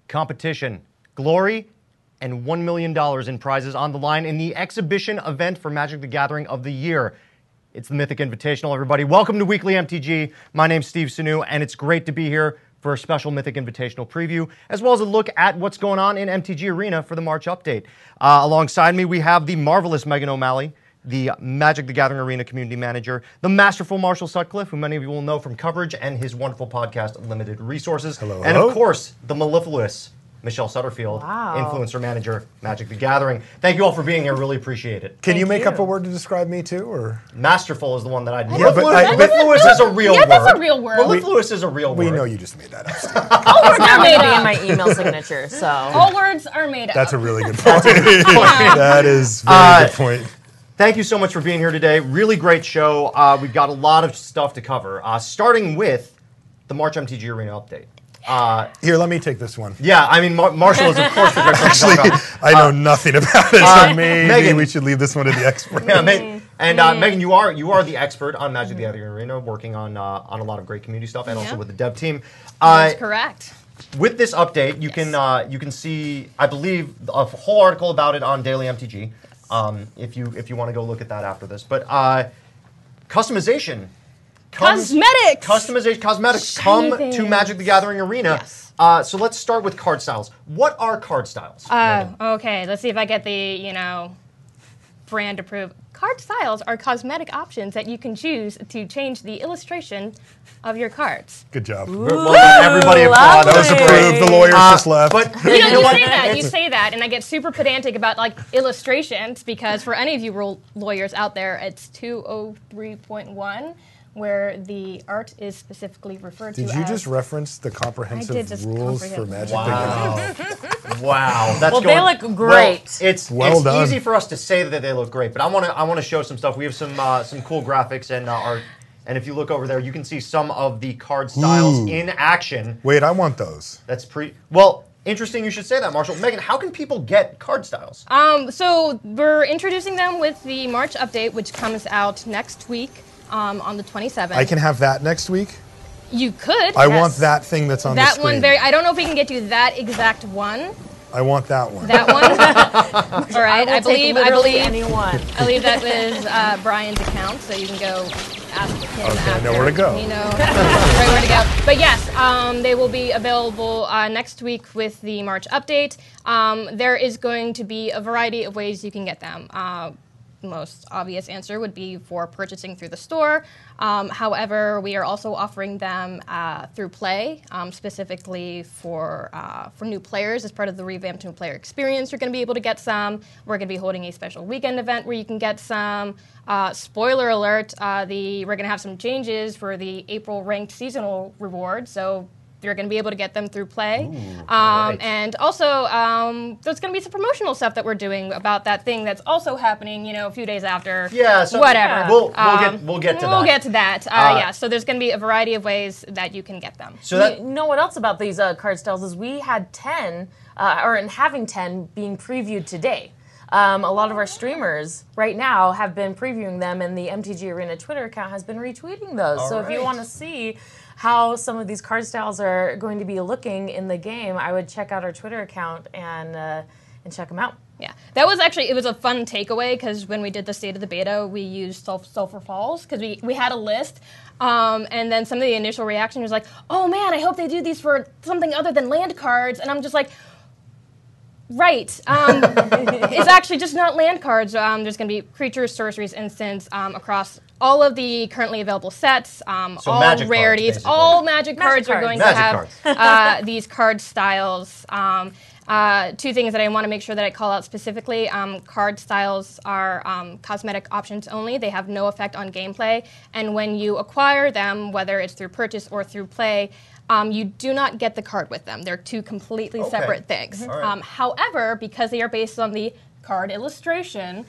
competition, glory, and $1 million in prizes on the line in the exhibition event for Magic the Gathering of the year. It's the Mythic Invitational, everybody. Welcome to Weekly MTG. My name's Steve Sanu, and it's great to be here for a special Mythic Invitational preview, as well as a look at what's going on in MTG Arena for the March update. Alongside me, we have the marvelous Megan O'Malley, the Magic the Gathering Arena Community Manager, the masterful Marshall Sutcliffe, who many of you will know from coverage and his wonderful podcast, Limited Resources. Hello, and hello. of course, the mellifluous Michelle Sutterfield, Influencer Manager, Magic the Gathering. Thank you all for being here. Really appreciate it. Can you make up a word to describe me too, or? Masterful is the one that I'd Yeah, but mellifluous is a real word. Yeah, that's a real word. Mellifluous is a real word. We know you just made that up, Steve. All words are made Be in up. my email signature, so. All words are made up. That's a really good point. That is a very good point. Thank you so much for being here today. Really great show. We've got a lot of stuff to cover, starting with the March MTG Arena update. Here, let me take this one. Yeah, I mean, Marshall is, of course, the great person to Actually, talk about. I know nothing about it, so maybe Megan. we should leave this one to the expert. Yeah, Megan, you are the expert on Magic the Gathering Arena, working on a lot of great community stuff, and also with the dev team. That's correct. With this update, you can see, I believe, a whole article about it on Daily MTG. If you want to go look at that after this, but customization. Cosmetics come things. to Magic the Gathering Arena. Yes. So let's start with card styles. What are card styles? Okay, let's see if I get the, brand approved. Card styles are cosmetic options that you can choose to change the illustration of your cards. Good job. Well, everybody applaud. That was approved. The lawyers just left. But You say that, and I get super pedantic about illustrations, because for any of you lawyers out there, it's 203.1. where the art is specifically referred to as... Did you just reference the comprehensive rules for Magic the Gathering? Wow, that's Well, they look great. Well, it's done. easy for us to say that they look great, but I want to show some stuff. We have some cool graphics and art, and if you look over there, you can see some of the card styles in action. Wait, I want those. That's well. Interesting you should say that, Marshall. Megan, how can people get card styles? So we're introducing them with the March update, which comes out next week. On the 27th. I can have that next week? You could. I want that thing that's on the that screen. one. I don't know if we can get you that exact one. I want that one. That one. All right. I believe anyone. I believe that was Brian's account, so you can go ask him. Okay, I after, know where to go. You know right where to go. But yes, they will be available next week with the March update. There is going to be a variety of ways you can get them. Most obvious answer would be for purchasing through the store. However, we are also offering them through Play, specifically for new players as part of the revamped new player experience. You're going to be able to get some. We're going to be holding a special weekend event where you can get some. Spoiler alert, we're going to have some changes for the April ranked seasonal reward. So you're going to be able to get them through Play. Right. And also, there's going to be some promotional stuff that we're doing about that thing that's also happening, a few days after. Yeah, so whatever. We'll get to that. We'll get to that. Yeah, so there's going to be a variety of ways that you can get them. So You know what else about these card styles is we had 10, having 10 being previewed today. A lot of our streamers right now have been previewing them, and the MTG Arena Twitter account has been retweeting those. So if you want to see how some of these card styles are going to be looking in the game, I would check out our Twitter account and check them out. Yeah, that was it was a fun takeaway, because when we did the State of the Beta, we used Sulphur Falls, because we had a list, and then some of the initial reaction was like, oh man, I hope they do these for something other than land cards, and I'm just like, right. It's actually just not land cards. There's going to be creatures, sorceries, instants across all of the currently available sets, all magic rarities, cards, all magic cards are going to have these card styles. Two things that I want to make sure that I call out specifically. Card styles are cosmetic options only. They have no effect on gameplay. And when you acquire them, whether it's through purchase or through play, you do not get the card with them. They're two completely separate things. Right. However, because they are based on the card illustration,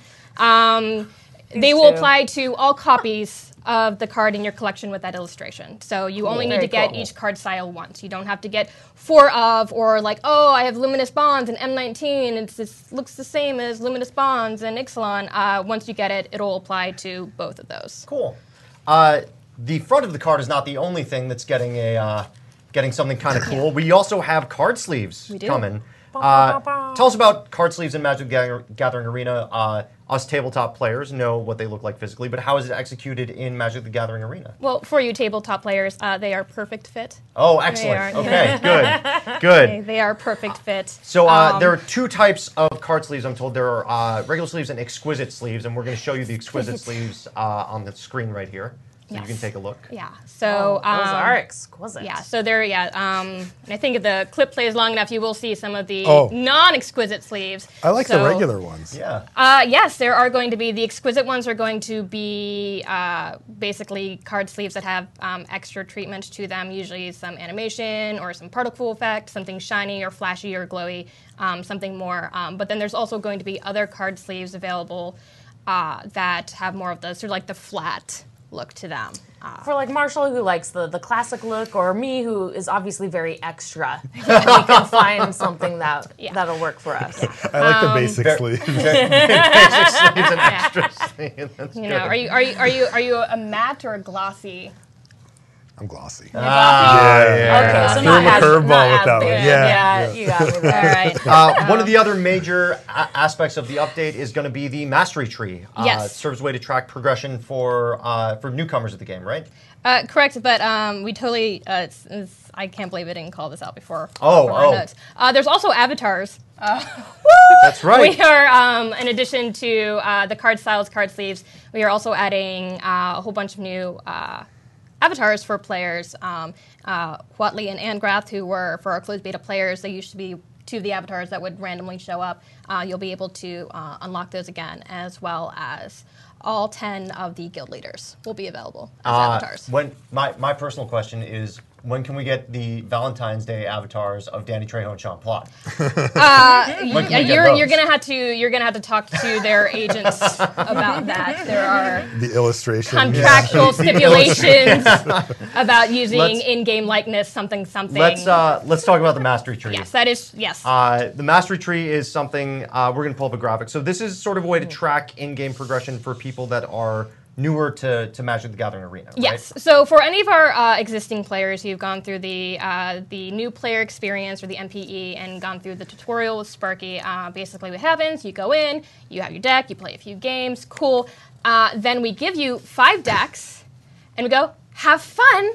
they will apply to all copies of the card in your collection with that illustration. So you only need to get each card style once. You don't have to get 4 of, or like, oh, I have Luminous Bonds and M19, it looks the same as Luminous Bonds and Ixalan. Once you get it, it'll apply to both of those. Cool. The front of the card is not the only thing that's getting a getting something kind of cool. We also have card sleeves coming. Ba, ba, ba. Tell us about card sleeves in Magic the Gathering Arena. Us tabletop players know what they look like physically, but how is it executed in Magic the Gathering Arena? Well, for you tabletop players, they are perfect fit. Oh, excellent. Okay, good. Good. They are perfect fit. So there are two types of card sleeves, I'm told. There are regular sleeves and exquisite sleeves, and we're going to show you the exquisite sleeves on the screen right here. So you can take a look. Yeah. So those are exquisite. Yeah. So they're and I think if the clip plays long enough, you will see some of the non-exquisite sleeves. I like the regular ones. Yeah. Yes, there are going to be the exquisite ones are going to be basically card sleeves that have extra treatment to them, usually some animation or some particle effect, something shiny or flashy or glowy, something more. But then there's also going to be other card sleeves available that have more of the sort of like the flat look to them. For like Marshall, who likes the classic look, or me, who is obviously very extra, we can find something that'll work for us. I like the basic sleeves. Basic sleeves and extra sleeves. That's You good. know, are you a matte or a glossy? I'm glossy. Okay, so Threw not him a as, curveball not with as that one. big. Yeah. You got me All there. right. One of the other major aspects of the update is going to be the Mastery Tree. Yes. It serves as a way to track progression for newcomers of the game, right? Correct, but we totally. I can't believe I didn't call this out before. Oh, for our notes. There's also avatars. That's right. We are, in addition to the card styles, card sleeves, we are also adding a whole bunch of new avatars for players. Huatley and Angrath, who were, for our closed beta players, they used to be two of the avatars that would randomly show up. You'll be able to unlock those again, as well as all 10 of the guild leaders will be available as avatars. My personal question is, when can we get the Valentine's Day avatars of Danny Trejo and Sean Plott? You're gonna have to talk to their agents about that. There are The illustration. contractual stipulations about using in-game likeness, something. Let's talk about the Mastery Tree. Yes, that is yes. The Mastery Tree is something, we're going to pull up a graphic. So this is sort of a way to track in-game progression for people that are newer to Magic the Gathering Arena, right? Yes. So for any of our existing players who've gone through the new player experience or the MPE and gone through the tutorial with Sparky, basically what happens, you go in, you have your deck, you play a few games, cool. Then we give you 5 decks, and we go, have fun.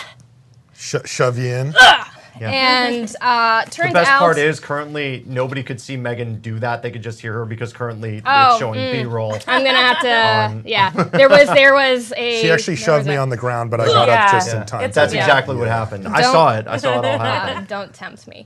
Shove you in. And turns out The best part is currently nobody could see Megan do that. They could just hear her because currently it's showing B-roll. I'm gonna have to. Yeah, there was a. She actually shoved me on the ground, but I got up just in time. That's exactly what happened. I saw it. I saw it all happen. Don't tempt me.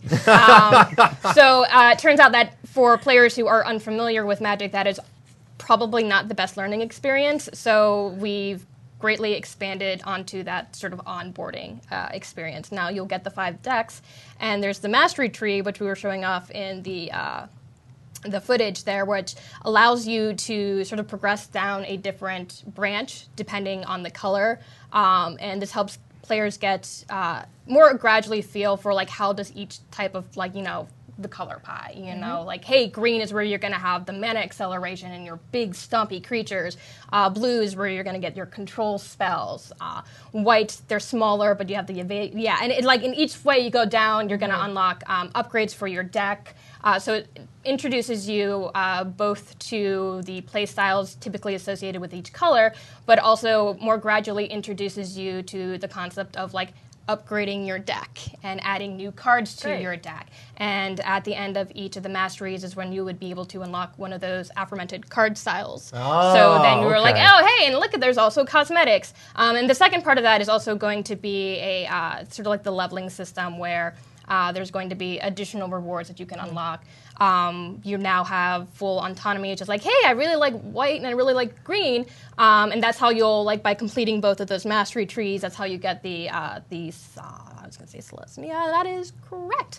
So it turns out that for players who are unfamiliar with Magic, that is probably not the best learning experience. So we've greatly expanded onto that sort of onboarding experience. Now you'll get the 5 decks, and there's the Mastery Tree, which we were showing off in the footage there, which allows you to sort of progress down a different branch depending on the color, and this helps players get more gradually feel for like how does each type of the color pie, like, hey, green is where you're going to have the mana acceleration and your big stumpy creatures. Blue is where you're going to get your control spells. White, they're smaller, but you have the evade. Yeah, and in each way you go down, you're going to unlock upgrades for your deck. So it introduces you both to the play styles typically associated with each color, but also more gradually introduces you to the concept of upgrading your deck and adding new cards to your deck. And at the end of each of the masteries is when you would be able to unlock one of those aforementioned card styles. So then you were like, oh, hey, and look, there's also cosmetics. And the second part of that is also going to be a sort of like the leveling system where there's going to be additional rewards that you can unlock. You now have full autonomy. It's just like, hey, I really like white and I really like green. And that's how you'll, by completing both of those mastery trees, that's how you get the I was going to say Celestia. Yeah, that is correct.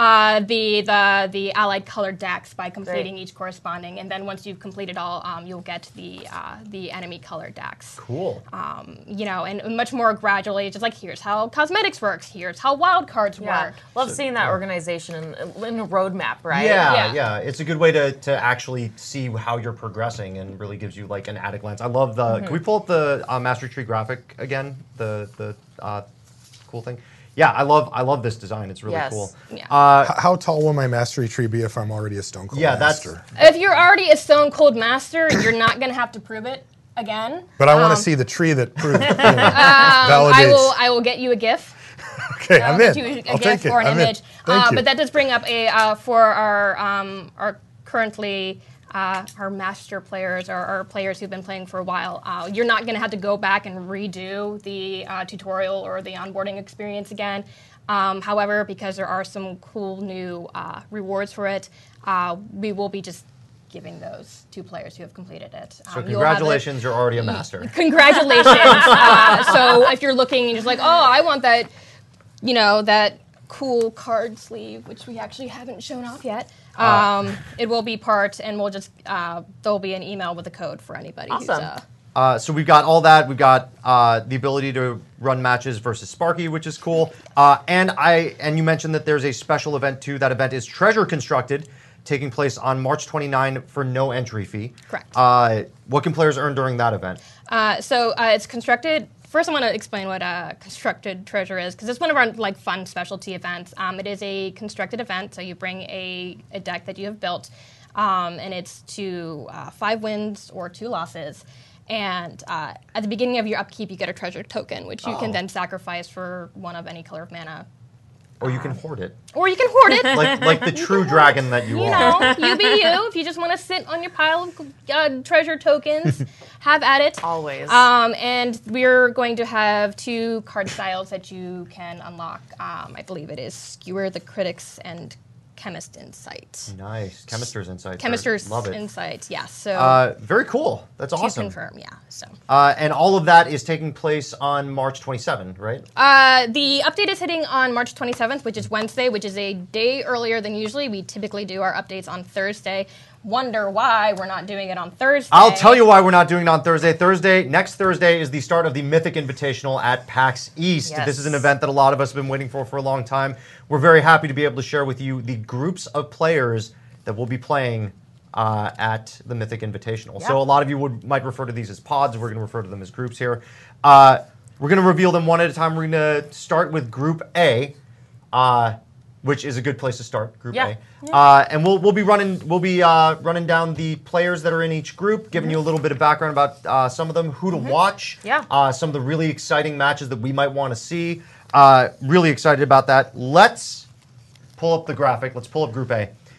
The allied colored decks by completing each corresponding, and then once you've completed all, you'll get the enemy colored decks. Cool. And much more gradually, just like here's how cosmetics works, here's how wild cards work. Love seeing that organization in a roadmap, right? Yeah. It's a good way to actually see how you're progressing and really gives you an at a glance. I love the. Can we pull up the Mastery Tree graphic again? cool thing. Yeah, I love this design. It's really cool. Yeah. How tall will my mastery tree be if I'm already a Stone Cold Master? If you're already a Stone Cold Master, you're not going to have to prove it again. But I want to see the tree that proves validates. I will get you a GIF. Okay, I'm in. I'll take it. Or an image. Thank you. But that does bring up for our currently our master players or our players who've been playing for a while. You're not going to have to go back and redo the tutorial or the onboarding experience again. However, because there are some cool new rewards for it, we will be just giving those to players who have completed it. So congratulations, you're already a master. Congratulations. So if you're looking and just like, oh, I want that, that cool card sleeve, which we actually haven't shown off yet. It will be part, and we'll just there'll be an email with a code for anybody. Awesome. So we've got all that. We've got the ability to run matches versus Sparky, which is cool. And you mentioned that there's a special event too. That event is Treasure Constructed, taking place on March 29 for no entry fee. Correct. What can players earn during that event? So it's constructed. First, I want to explain what constructed treasure is, because it's one of our fun specialty events. It is a constructed event, so you bring a deck that you have built, and it's to 5 wins or 2 losses. And at the beginning of your upkeep, you get a treasure token, which you can then sacrifice for one of any color of mana. Or you can hoard it. Or you can hoard it. like the true dragon that you are. You be you. If you just want to sit on your pile of treasure tokens, have at it. Always. And we're going to have 2 card styles that you can unlock. I believe it is Skewer the Critics and Chemist Insight. Nice. Chemist's Insight. Chemist's Love it. Insight, yeah. So very cool. That's awesome. To confirm, yeah. So. And all of that is taking place on March 27th, right? The update is hitting on March 27th, which is Wednesday, which is a day earlier than usually. We typically do our updates on Thursday. Wonder why we're not doing it on Thursday. I'll tell you why we're not doing it on Thursday. Next Thursday is the start of the Mythic Invitational at PAX East. Yes. This is an event that a lot of us have been waiting for a long time. We're very happy to be able to share with you the groups of players that will be playing at the Mythic Invitational. Yeah. So a lot of you might refer to these as pods. We're going to refer to them as groups here. We're going to reveal them one at a time. We're going to start with Group A, which is a good place to start, Group A. Yeah. And we'll be running running down the players that are in each group, giving you a little bit of background about some of them, who to watch, some of the really exciting matches that we might want to see. Really excited about that. Let's pull up the graphic. Let's pull up Group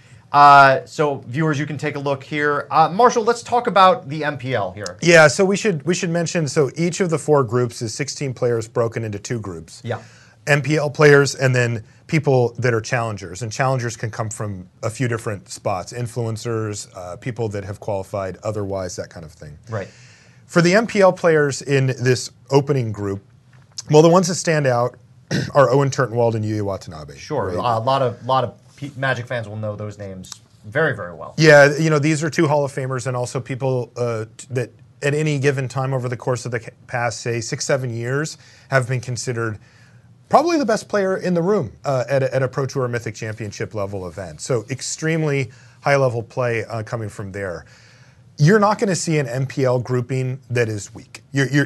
A. So viewers, you can take a look here. Marshall, let's talk about the MPL here. Yeah, so we should mention, so each of the 4 groups is 16 players broken into 2 groups. Yeah. MPL players and then people that are challengers. And challengers can come from a few different spots. Influencers, people that have qualified otherwise, that kind of thing. Right. For the MPL players in this opening group, well, the ones that stand out are Owen Turtenwald and Yuya Watanabe. Sure. Right? A lot of Magic fans will know those names very, very well. Yeah, these are 2 Hall of Famers and also people that at any given time over the course of the past, say, 6-7 years have been considered probably the best player in the room at a Pro Tour Mythic Championship level event. So extremely high-level play coming from there. You're not going to see an MPL grouping that is weak.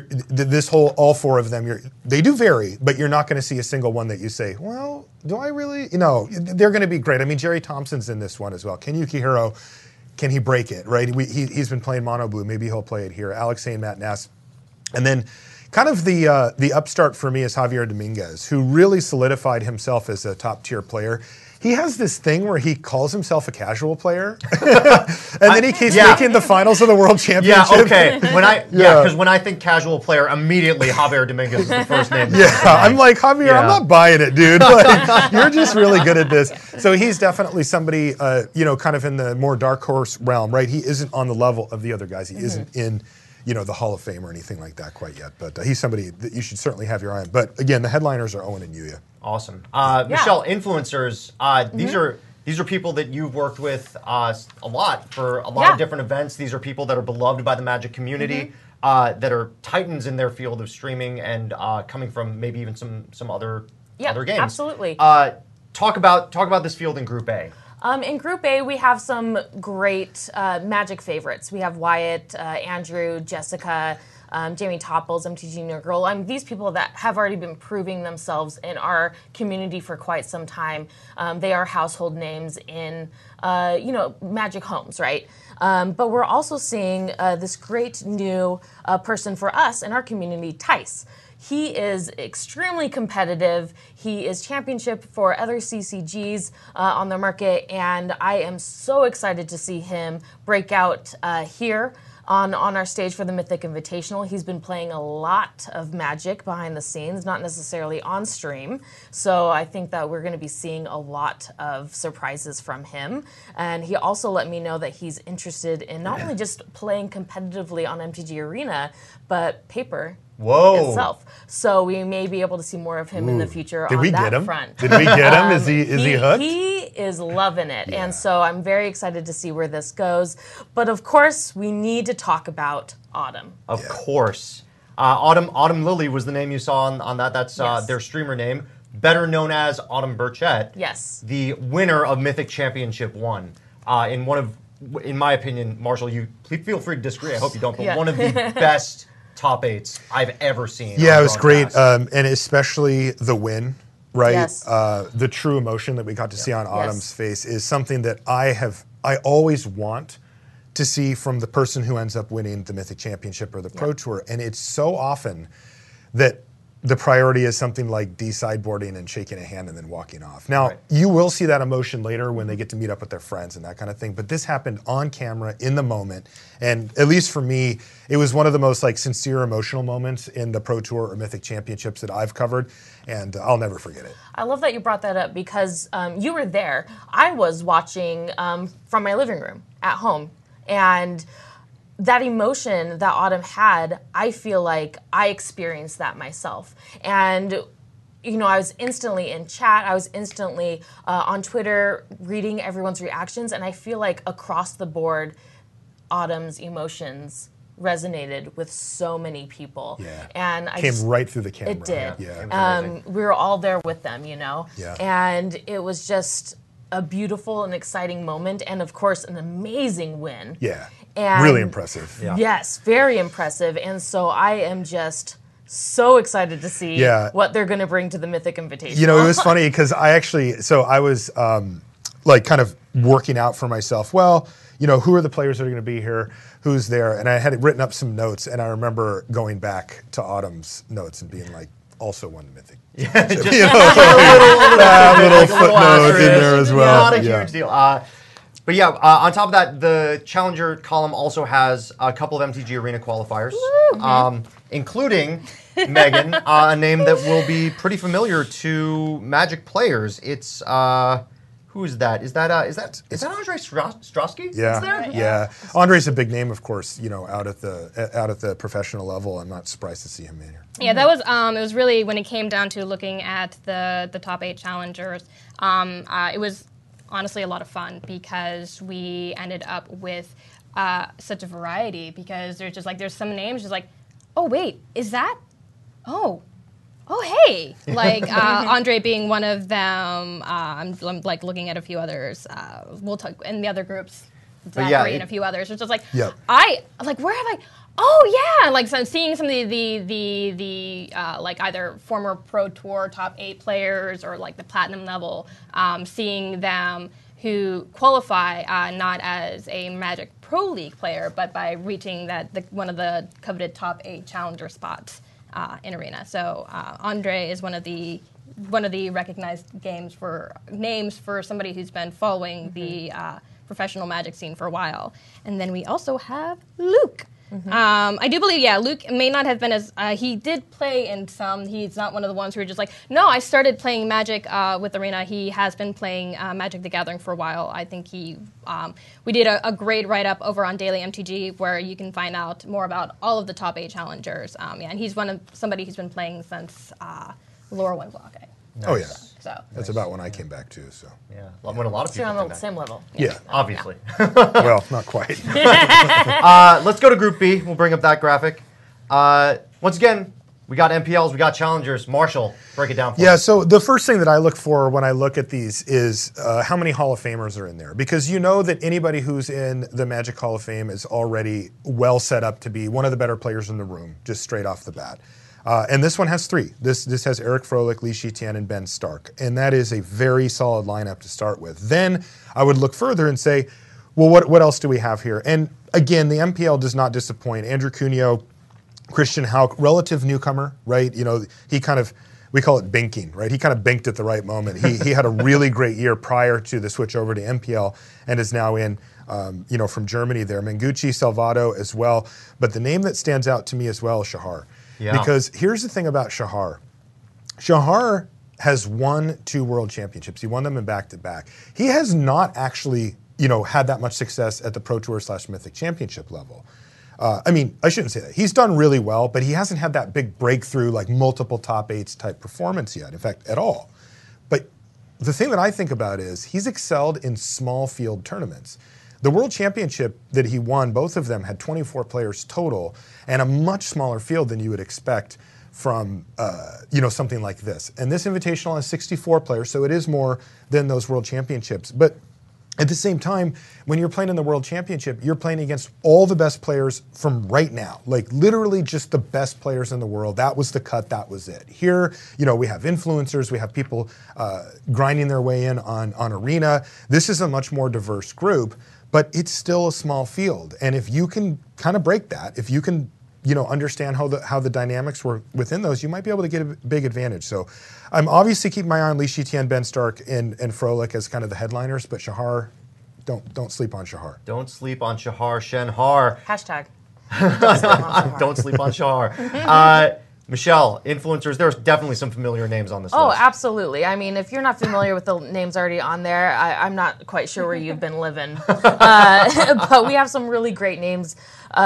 All 4 of them, they do vary, but you're not going to see a single one that you say, well, do I really? They're going to be great. I mean, Jerry Thompson's in this one as well. Ken Yukihiro, can he break it, right? He's been playing Mono Blue. Maybe he'll play it here. Alex Zane, Matt Nass. And then kind of the upstart for me is Javier Dominguez, who really solidified himself as a top-tier player. He has this thing where he calls himself a casual player, and then he keeps making the finals of the World Championship. Yeah, okay. Because when I think casual player, immediately Javier Dominguez is the first name. Yeah, I'm like, Javier, I'm not buying it, dude. Like, you're just really good at this. So he's definitely somebody, kind of in the more dark horse realm, right? He isn't on the level of the other guys. He isn't in the Hall of Fame or anything like that quite yet. But he's somebody that you should certainly have your eye on. But again, the headliners are Owen and Yuya. Awesome. Michelle, influencers, these are people that you've worked with a lot for a lot of different events. These are people that are beloved by the Magic community, that are titans in their field of streaming and coming from maybe even some other games. Absolutely. Talk about this field in Group A. In Group A, we have some great Magic favorites. We have Wyatt, Andrew, Jessica, Jamie Topples, MTG New Girl. These people that have already been proving themselves in our community for quite some time. They are household names in, Magic homes, right? But we're also seeing this great new person for us in our community, Tice. He is extremely competitive. He is championship for other CCGs on the market, and I am so excited to see him break out here on our stage for the Mythic Invitational. He's been playing a lot of Magic behind the scenes, not necessarily on stream. So I think that we're going to be seeing a lot of surprises from him. And he also let me know that he's interested in not only just playing competitively on MTG Arena, but Paper itself. So we may be able to see more of him in the future on that front. Did we get him? Is he hooked? He is loving it. Yeah. And so I'm very excited to see where this goes. But of course, we need to talk about Autumn. Of course. Autumn Lily was the name you saw on that. That's their streamer name. Better known as Autumn Burchett. Yes. The winner of Mythic Championship 1. In my opinion, Marshall, you feel free to disagree. I hope you don't. But one of the best top 8s I've ever seen. Yeah, it was great. And especially the win. Right, yes. The true emotion that we got to see on Autumn's face is something that I always want to see from the person who ends up winning the Mythic Championship or the Pro Tour, and it's so often that the priority is something like de-sideboarding and shaking a hand and then walking off. Now, you will see that emotion later when they get to meet up with their friends and that kind of thing, but this happened on camera in the moment, and at least for me, it was one of the most sincere emotional moments in the Pro Tour or Mythic Championships that I've covered, and I'll never forget it. I love that you brought that up because you were there. I was watching from my living room at home, and that emotion that Autumn had, I feel like I experienced that myself. And, I was instantly in chat. I was instantly on Twitter reading everyone's reactions. And I feel like across the board, Autumn's emotions resonated with so many people. Yeah. And came right through the camera. It did. Yeah. We were all there with them, Yeah. And it was just a beautiful and exciting moment, and of course, an amazing win. Yeah, and really impressive. Yeah. Yes, very impressive. And so I am just so excited to see what they're going to bring to the Mythic Invitational. It was funny because I was kind of working out for myself. Well, who are the players that are going to be here? Who's there? And I had written up some notes, and I remember going back to Autumn's notes and being like, also won the Mythic. Yeah, just a little footnote in there as well. Not a huge deal. But on top of that, the Challenger column also has a couple of MTG Arena qualifiers, including Megan, a name that will be pretty familiar to Magic players. It's who is that? Is that Andre Strosky? Yeah, yeah. Andre's a big name, of course. Out at the professional level. I'm not surprised to see him in here. Yeah, that was it was really when it came down to looking at the top 8 challengers. It was honestly a lot of fun because we ended up with such a variety because there's some names just like, oh wait, is that? Oh hey, Andre being one of them. I'm looking at a few others. We'll talk in the other groups. Zachary and a few others. It's just like where have I? Oh yeah, so I'm seeing some of the either former Pro Tour top 8 players or the platinum level. Seeing them who qualify not as a Magic Pro League player, but by reaching one of the coveted top 8 challenger spots in Arena. So Andre is one of the recognized names for somebody who's been following the professional Magic scene for a while. And then we also have Luke. I do believe, Luke may not have been as, he did play in some, he's not one of the ones who are just like, no, I started playing Magic with Arena. He has been playing Magic the Gathering for a while. I think we did a great write-up over on Daily MTG where you can find out more about all of the top 8 challengers. And he's somebody who's been playing since Lore One Block. Nice. Oh, yeah. So that's about when I came back, too. So when a lot of people on the same level. Yeah. Obviously. Well, not quite. Let's go to Group B. We'll bring up that graphic. Once again, We got MPLs, we got challengers. Marshall, break it down for Yeah, us. so the first thing that I look for when I look at these is how many Hall of Famers are in there. Because you know that anybody who's in the Magic Hall of Fame is already well set up to be one of the better players in the room, just straight off the bat. And this one has 3. This has Eric Froelich, Li Shijian, and Ben Stark. And that is a very solid lineup to start with. Then I would look further and say, well, what else do we have here? And again, the MPL does not disappoint. Andrew Cuneo, Christian Hauck, relative newcomer, right? You know, he kind of, we call it binking, right? He kind of binked at the right moment. He had a really great year prior to the switch over to MPL and is now in, from Germany there. Mengucci, Salvato as well. But the name that stands out to me as well is Shahar. Yeah. Because here's the thing about Shahar. Shahar has won 2 world championships. He won them in back-to-back. He has not actually, had that much success at the Pro Tour / Mythic Championship level. I shouldn't say that. He's done really well, but he hasn't had that big breakthrough, like multiple top 8s type performance yet, in fact, at all. But the thing that I think about is he's excelled in small field tournaments. The World Championship that he won, both of them had 24 players total and a much smaller field than you would expect from, something like this. And this Invitational has 64 players, so it is more than those World Championships. But at the same time, when you're playing in the World Championship, you're playing against all the best players from right now. Like literally just the best players in the world. That was the cut, that was it. Here, we have influencers, we have people grinding their way in on Arena. This is a much more diverse group, but it's still a small field. And if you can kind of break that, if you can understand how the dynamics were within those, you might be able to get a big advantage. So I'm obviously keeping my eye on Li Shijian, Ben Stark, and Froelich as kind of the headliners, but Shahar, don't sleep on Shahar. Don't sleep on Shahar Shenhar. Hashtag. Don't sleep on Shahar. Michelle, influencers, there's definitely some familiar names on this list. Oh, absolutely. I mean, if you're not familiar with the names already on there, I'm not quite sure where you've been living. But we have some really great names.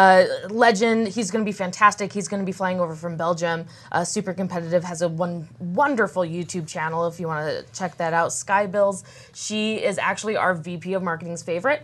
Legend, he's going to be fantastic. He's going to be flying over from Belgium. Super competitive, has a wonderful YouTube channel if you want to check that out. Sky Bills, she is actually our VP of Marketing's favorite.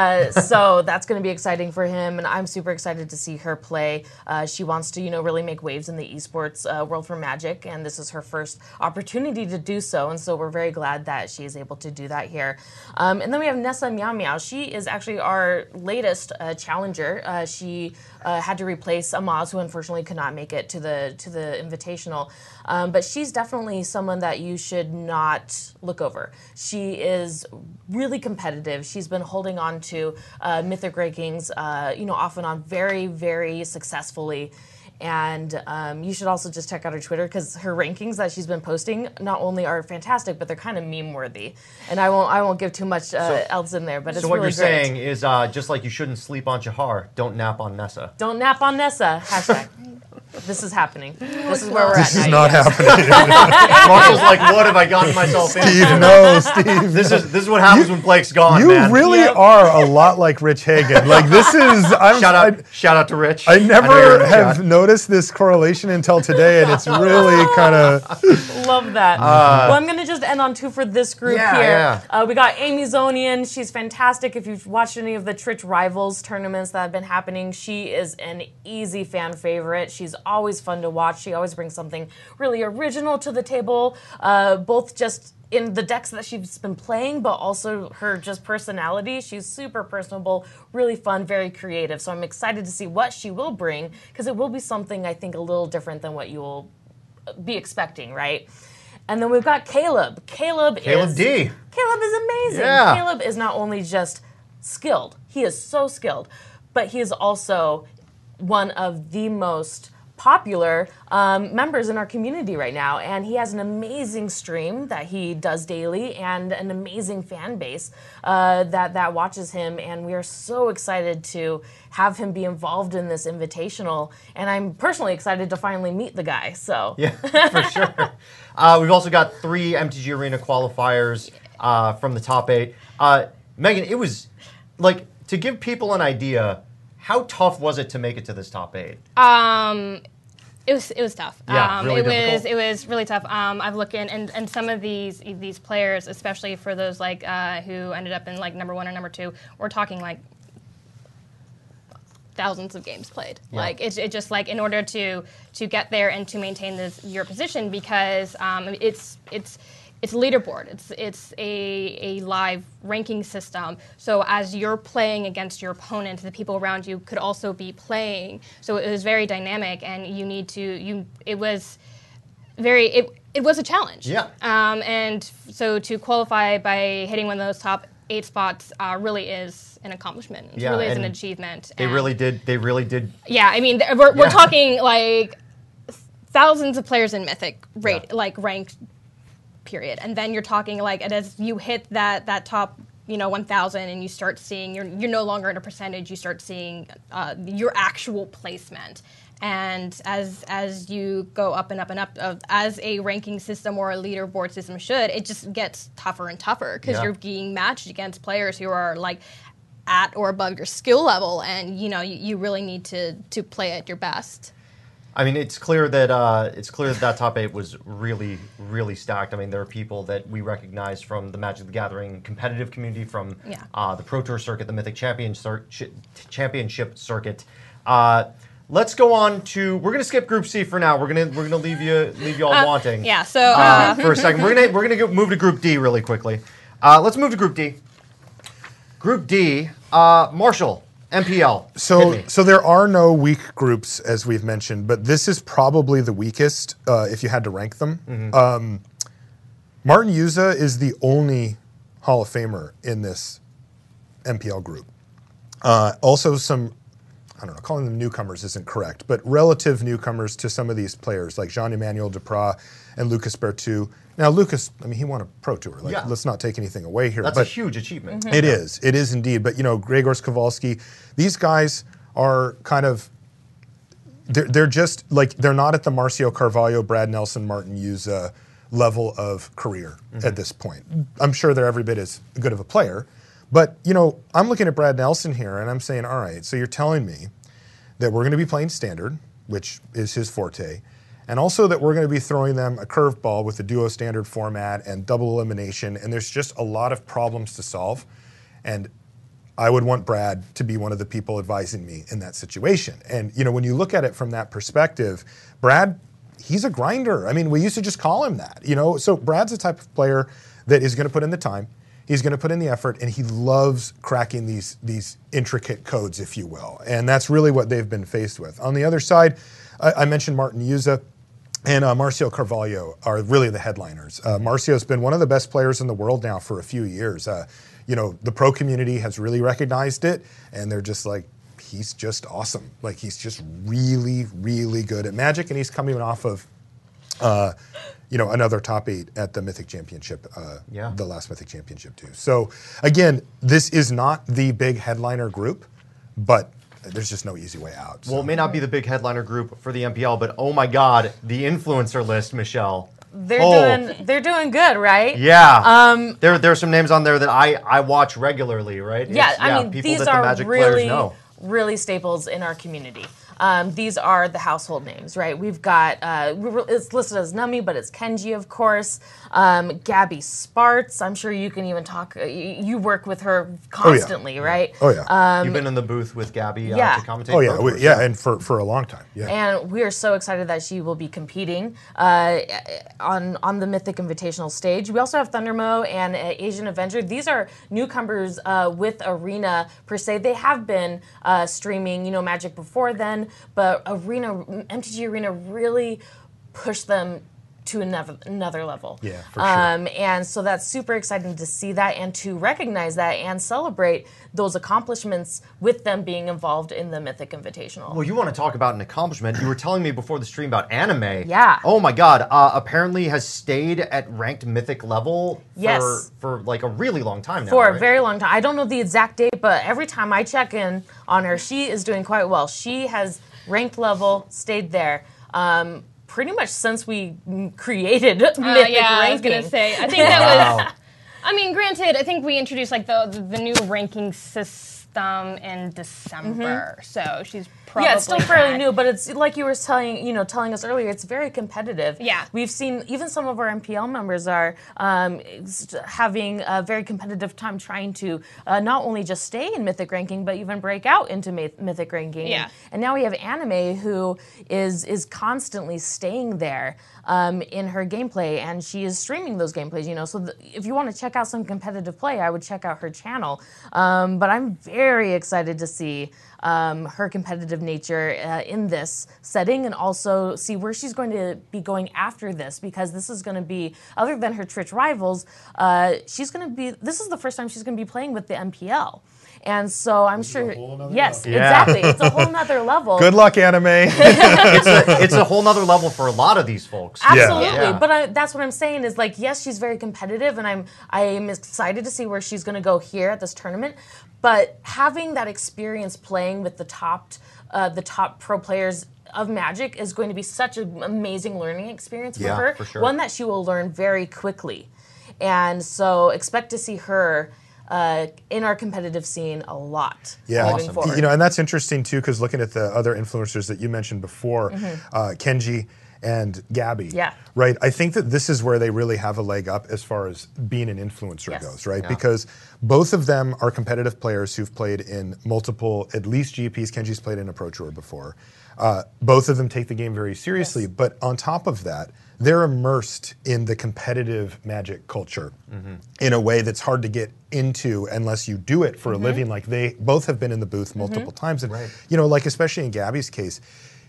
So that's going to be exciting for him, and I'm super excited to see her play. She wants to, really make waves in the esports world for Magic, and this is her first opportunity to do so, and so we're very glad that she is able to do that here. And then we have Nessa Meow Meow. She is actually our latest challenger. She had to replace Amaz, who unfortunately could not make it to the Invitational. But she's definitely someone that you should not look over. She is really competitive. She's been holding on to Mythic rankings, off and on very, very successfully. And you should also just check out her Twitter because her rankings that she's been posting not only are fantastic, but they're kind of meme-worthy. And I won't give too much else in there, but it's really great. So what you're saying is just like you shouldn't sleep on Shahar, don't nap on Nessa. Don't nap on Nessa. Hashtag. This is happening. This is where we're at now. This is not happening. Marshall's like, what have I gotten myself into? Steve, no, Steve. This is what happens when Blake's gone, You man. really are a lot like Rich Hagan. Like this is Shout out to Rich. I know you're never in the have chat. noticed this correlation until today, and it's really kind of. Love that. Well, I'm going to just end on 2 for this group here. Yeah. We got Amy Zonian. She's fantastic. If you've watched any of the Twitch Rivals tournaments that have been happening, she is an easy fan favorite. She's always fun to watch. She always brings something really original to the table, both just in the decks that she's been playing, but also her just personality. She's super personable, really fun, very creative. So I'm excited to see what she will bring, because it will be something, I think, a little different than what you will be expecting, right? And then we've got Caleb. Caleb D. is amazing. Yeah. Caleb is not only just skilled, he is so skilled, but he is also one of the most popular members in our community right now, and he has an amazing stream that he does daily and an amazing fan base that watches him, and we are so excited to have him be involved in this Invitational, and I'm personally excited to finally meet the guy. So Yeah, for sure. We've also got 3 MTG Arena qualifiers from the top 8. Megan, it was like, to give people an idea, how tough was it to make it to this top 8? It was tough. Yeah, really difficult. It was really tough. I've looked in, and some of these players, especially for those like who ended up in like number 1 or number 2, we're talking like thousands of games played. Yeah. Like it's just like in order to get there and to maintain your position, because it's a leaderboard. It's a live ranking system. So as you're playing against your opponent, the people around you could also be playing. So it was very dynamic, and it was a challenge. Yeah. And so to qualify by hitting one of those top 8 spots really is an accomplishment. It really is an achievement. They really did. Yeah, I mean, we're talking like thousands of players in Mythic ranked. Period. And then you're talking like as you hit that top 1,000 and you start seeing you're no longer in a percentage, you start seeing your actual placement. And as you go up and up and up, as a ranking system or a leaderboard system should, it just gets tougher and tougher because you're being matched against players who are like at or above your skill level, and you really need to play at your best. I mean, it's clear that top 8 was really, really stacked. I mean, there are people that we recognize from the Magic the Gathering competitive community, from the Pro Tour circuit, the Mythic Championship circuit. Let's go on to. We're going to skip Group C for now. We're going to leave you all wanting. Yeah. So for a second, we're going to move to Group D really quickly. Let's move to Group D. Group D, Marshall. MPL. So there are no weak groups, as we've mentioned, but this is probably the weakest if you had to rank them. Mm-hmm. Martin Yuza is the only Hall of Famer in this MPL group. Also some, I don't know, calling them newcomers isn't correct, but relative newcomers to some of these players like Jean-Emmanuel Duprat and Lucas Berthoud. Now, Lucas, I mean, he won a Pro Tour. Let's not take anything away here. That's a huge achievement. It is indeed. But, Grzegorz Kowalski, these guys are kind of, they're just like, they're not at the Marcio Carvalho, Brad Nelson, Martin Yuza level of career at this point. I'm sure they're every bit as good of a player. But, I'm looking at Brad Nelson here and I'm saying, all right, so you're telling me that we're going to be playing Standard, which is his forte, and also that we're going to be throwing them a curveball with the duo standard format and double elimination, and there's just a lot of problems to solve. And I would want Brad to be one of the people advising me in that situation. And, when you look at it from that perspective, Brad, he's a grinder. I mean, we used to just call him that, So Brad's the type of player that is going to put in the time, he's going to put in the effort, and he loves cracking these intricate codes, if you will. And that's really what they've been faced with. On the other side, I mentioned Martin Yuza and Marcio Carvalho are really the headliners. Marcio's been one of the best players in the world now for a few years. The pro community has really recognized it, and they're just like, he's just awesome. Like, he's just really, really good at Magic, and he's coming off of, another top 8 at the Mythic Championship, the last Mythic Championship too. So, again, this is not the big headliner group, but there's just no easy way out. So. Well, it may not be the big headliner group for the MPL, but oh my God, the influencer list, Michelle. They're doing good, right? Yeah. There's some names on there that I watch regularly, right? Yeah, I mean, people these that are the Magic players know. really staples in our community. These are the household names, right? We've got, it's listed as Nummy, but it's Kenji, of course. Gabby Sparts, I'm sure you can even talk, you work with her constantly, right? Oh, yeah. You've been in the booth with Gabby to commentate. Oh, yeah, and for a long time, yeah. And we are so excited that she will be competing on the Mythic Invitational stage. We also have Thundermo and Asian Avenger. These are newcomers with Arena, per se. They have been streaming, Magic before then, but MTG Arena really pushed them to another level. Yeah, for sure. And so that's super exciting to see that and to recognize that and celebrate those accomplishments with them being involved in the Mythic Invitational. Well, you want to talk about an accomplishment. You were telling me before the stream about anime. Yeah. Oh my God. Apparently has stayed at ranked Mythic level for like a really long time now. For a very long time. I don't know the exact date, but every time I check in on her, she is doing quite well. She has ranked level, stayed there. Pretty much since we created Mythic ranking. I was going to say, I think that was, I mean, granted, I think we introduced like the new ranking system them in December, so she's probably it's still fairly back. new, but it's like you were telling us earlier. It's very competitive. Yeah. We've seen even some of our MPL members are having a very competitive time trying to not only just stay in Mythic ranking, but even break out into Mythic ranking. Yeah. And now we have Anime, who is constantly staying there in her gameplay, and she is streaming those gameplays. So if you want to check out some competitive play, I would check out her channel. But I'm very excited to see her competitive nature in this setting, and also see where she's going to be going after this, because this is going to be, other than her Twitch rivals, this is the first time she's going to be playing with the MPL. And so I'm sure, yes, level. exactly. It's a whole nother level. Good luck, Anime. It's a whole nother level for a lot of these folks. Absolutely, Yeah. but that's what I'm saying is, like, yes, she's very competitive, and I'm excited to see where she's going to go here at this tournament. But having that experience playing with the top pro players of Magic is going to be such an amazing learning experience for her. For sure. One that she will learn very quickly, and so expect to see her in our competitive scene a lot moving forward. And that's interesting too, because looking at the other influencers that you mentioned before, Kenji and Gabby, right? I think that this is where they really have a leg up as far as being an influencer goes, right? Yeah. Because both of them are competitive players who've played in multiple, at least GPs. Kenji's played in a Pro Tour before. Both of them take the game very seriously, but on top of that, they're immersed in the competitive Magic culture in a way that's hard to get into unless you do it for a living. Like, they both have been in the booth multiple times, and like, especially in Gabby's case,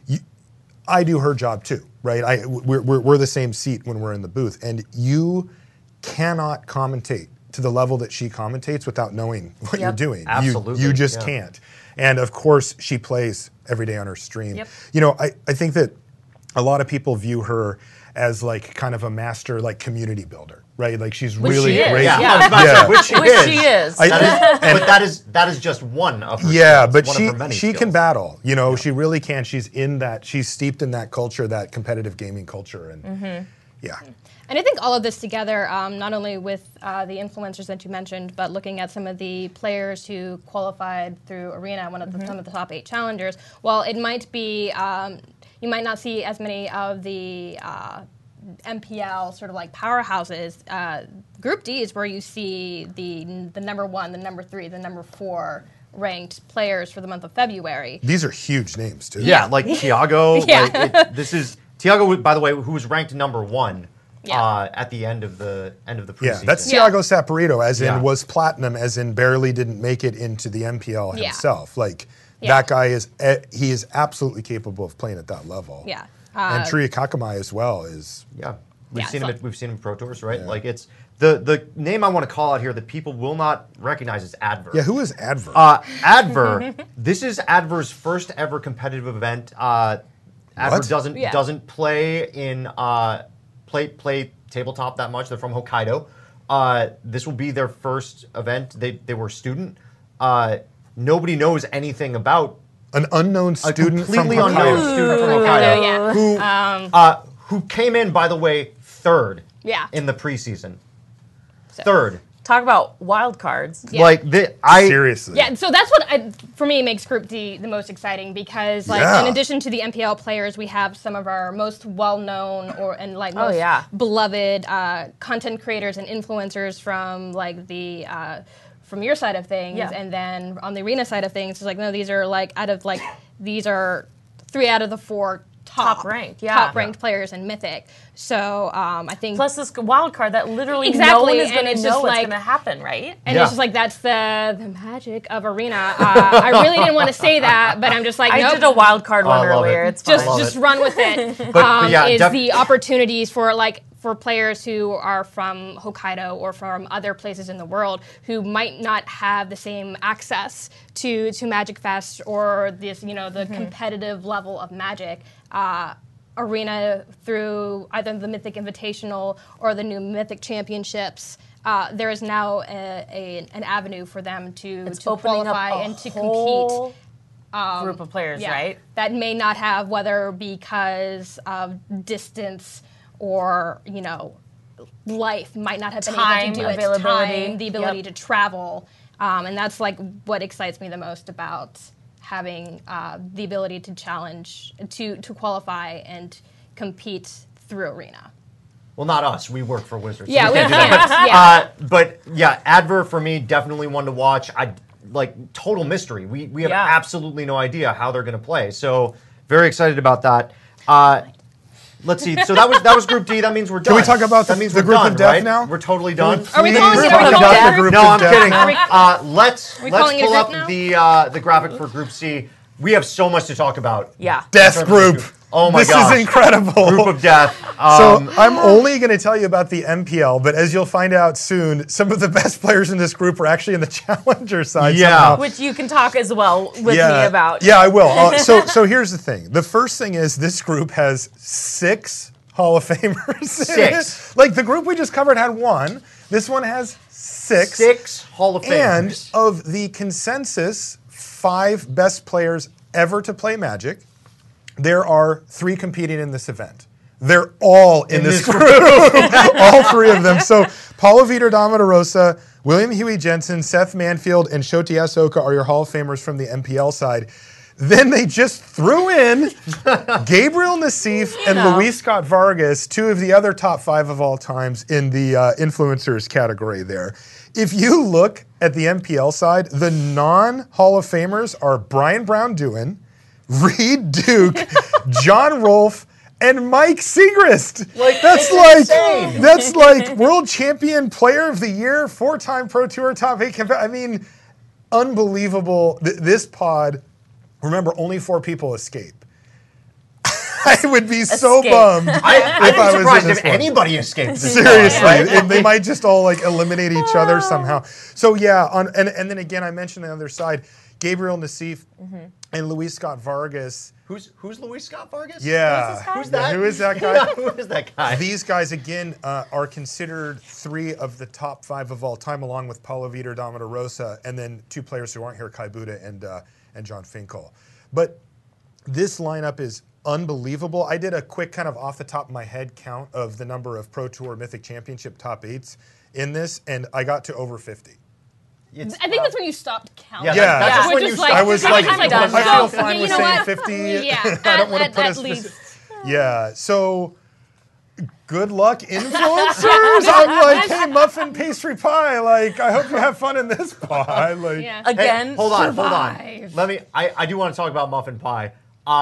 I do her job too, right? We're the same seat when we're in the booth, and you cannot commentate to the level that she commentates without knowing what you're doing. Absolutely. You just can't. And of course, she plays every day on her stream. I think that a lot of people view her as like kind of a master, like, community builder, right? Like, she's really she is. great. I was about to say, which she is. is. That is just one of her skills, but one of her many she can skills. battle. She really can. She's steeped in that culture, that competitive gaming culture, and And I think all of this together, not only with the influencers that you mentioned, but looking at some of the players who qualified through Arena, some of the top 8 challengers, while it might be, you might not see as many of the MPL sort of like powerhouses. Group D is where you see the number 1, the number 3, the number 4 ranked players for the month of February. These are huge names too. Yeah, like Tiago. This is Tiago, by the way, who was ranked number 1 at the end of the preseason. Yeah, that's Tiago Saporito, as in was platinum, as in barely didn't make it into the MPL himself. Like, that guy he is absolutely capable of playing at that level. Yeah. And Truya Kakamai as well is. Yeah. We've seen him in Pro Tours, right? Like, it's the name I want to call out here that people will not recognize is Adver. Yeah, who is Adver? Adver. This is Adver's first ever competitive event. Adver doesn't play in play tabletop that much. They're from Hokkaido. This will be their first event. They were a student. Nobody knows anything about an unknown student from completely Hokkaido. unknown student from Hokkaido who came in, by the way, 3rd in the preseason. 3rd. Talk about wild cards. Like, seriously. Yeah, so that's what, for me, makes Group D the most exciting, because, like, in addition to the MPL players, we have some of our most well-known most beloved content creators and influencers from, like, the from your side of things, and then on the Arena side of things, it's like, no, these are like these are 3 out of the 4 top ranked players in Mythic. So I think plus this wild card that literally no one is going to know what's going to happen, right? And it's just like, that's the magic of Arena. I really didn't want to say that, but I'm just like, I did a wild card one earlier. It's just run with it. Is the opportunities for players who are from Hokkaido or from other places in the world who might not have the same access to Magic Fest or this, the competitive level of Magic. Arena, through either the Mythic Invitational or the new Mythic Championships, there is now an avenue for them to qualify and to compete. Group of players, right? That may not have, whether because of distance or, life, might not have been able to do it. Time, the ability to travel. And that's like what excites me the most about having the ability to challenge, to qualify and compete through Arena. Well, not us. We work for Wizards. Yeah, so we can't do can't. that. Yeah. But yeah, Adver for me, definitely one to watch. I like total mystery. We have absolutely no idea how they're going to play. So very excited about that. Let's see. So that was Group D. That means we're done. Can we talk about that means the we're group done, of death right? now? We're totally done. Are we calling it Group a of group death? death? The group No, of I'm death. kidding. Are we Let's calling it a pull group up now? the graphic for Group C. We have so much to talk about. Yeah. Death group. Oh my This gosh. is incredible. Group of death. So I'm only going to tell you about the MPL, but as you'll find out soon, some of the best players in this group are actually in the challenger side. Yeah. somehow. Which you can talk as well with me about. Yeah, I will. So here's the thing. The first thing is this group has 6 Hall of Famers. in it. 6. Like the group we just covered had 1. This one has 6. 6 Hall of And Famers. of the consensus 5 best players ever to play Magic, there are 3 competing in this event. They're all in this group. All 3 of them. So Paulo Vitor Damarosa, William Huey Jensen, Seth Manfield, and Shoti Asoka are your Hall of Famers from the MPL side. Then they just threw in Gabriel Nassif and Luis Scott Vargas, 2 of the other top 5 of all times in the influencers category there. If you look at the MPL side, the non-Hall of Famers are Brian Brown-Duin, Reed Duke, John Rolfe, and Mike Segrist. That's like world champion, player of the year, 4-time Pro Tour top 8. I mean, unbelievable. This pod, remember, only 4 people escape. I would be so bummed. I'd be I was surprised in if this one. anybody escaped this. Seriously, they might just all like eliminate each other somehow. So yeah, and then again, I mentioned the other side, Gabriel Nassif and Luis Scott Vargas. Who's Luis Scott Vargas? Yeah, Who's that? Who is that guy? Who is that guy? These guys again are considered 3 of the top 5 of all time, along with Paulo Vitor Damarosa, and then 2 players who aren't here, Kai Buda and John Finkel. But this lineup is unbelievable. I did a quick kind of off the top of my head count of the number of Pro Tour Mythic Championship top 8s in this, and I got to over 50. I think that's when you stopped counting. Yeah. That's We're when just you like, stop. I was I'm like, done. I feel So, fine you with know saying what? 50. Yeah, I don't want to put at a least. specific. Yeah, so good luck, influencers. I'm like, hey, muffin pastry pie. Like, I hope you have fun in this pie. Like, Yeah. Again, Hey, hold on. survive. Let me. I do want to talk about muffin pie.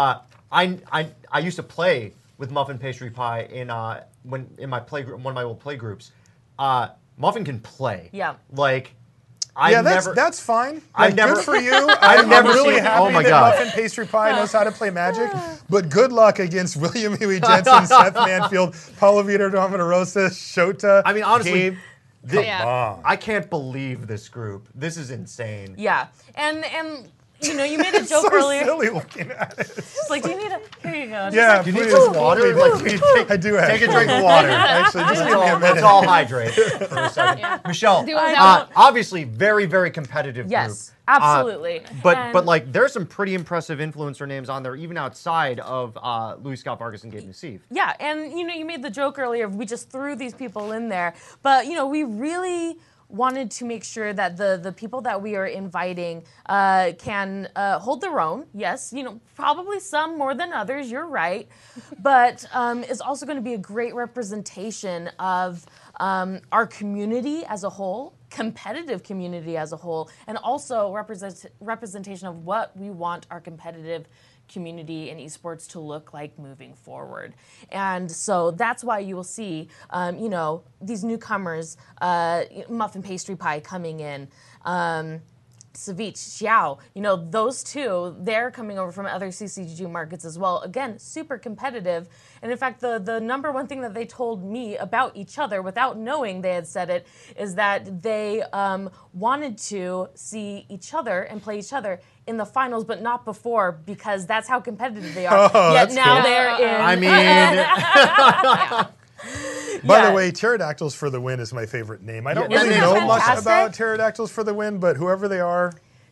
I used to play with muffin pastry pie in my play group, one of my old play groups. Muffin can play. Yeah. Like. that's fine. I've Like, never- good for you. I've never I'm really seen- happy oh my that God. Muffin Pastry Pie knows how to play Magic. But good luck against William Huey Jensen, Seth Manfield, Paulo Vitor Damarosa, Shota. I mean, honestly, Gabe. Yeah. I can't believe this group. This is insane. yeah. And you know, you made a joke so earlier. silly looking at it. It's like, do you need a? Here you go. Yeah, Do you need please. some water? Like, will you take, I do have. take a drink of water. Actually, just give me a Let's minute. all hydrate for a second. Michelle, Do that. obviously very, very competitive Yes, group. absolutely. But And- like there's some pretty impressive influencer names on there, even outside of Luis Scott Vargas and Gabe Nassif. Yeah, and you know, you made the joke earlier. We just threw these people in there, but you know, we really wanted to make sure that the people that we are inviting can hold their own. Yes, you know, probably some more than others. You're right, but is also going to be a great representation of our community as a whole, competitive community as a whole, and also representation of what we want our competitive community in esports to look like moving forward. And so that's why you will see, you know, these newcomers, Muffin Pastry Pie coming in, Savich, Xiao, you know, those 2, they're coming over from other CCG markets as well. Again, super competitive. And in fact, the number one thing that they told me about each other without knowing they had said it is that they wanted to see each other and play each other in the finals, but not before, because that's how competitive they are. Oh, Yet that's now cool. they're in. I mean, By Yeah. the way, Pterodactyls for the Win is my favorite name. I don't Yeah, really that know name's much fantastic. about Pterodactyls for the Win, but whoever they are,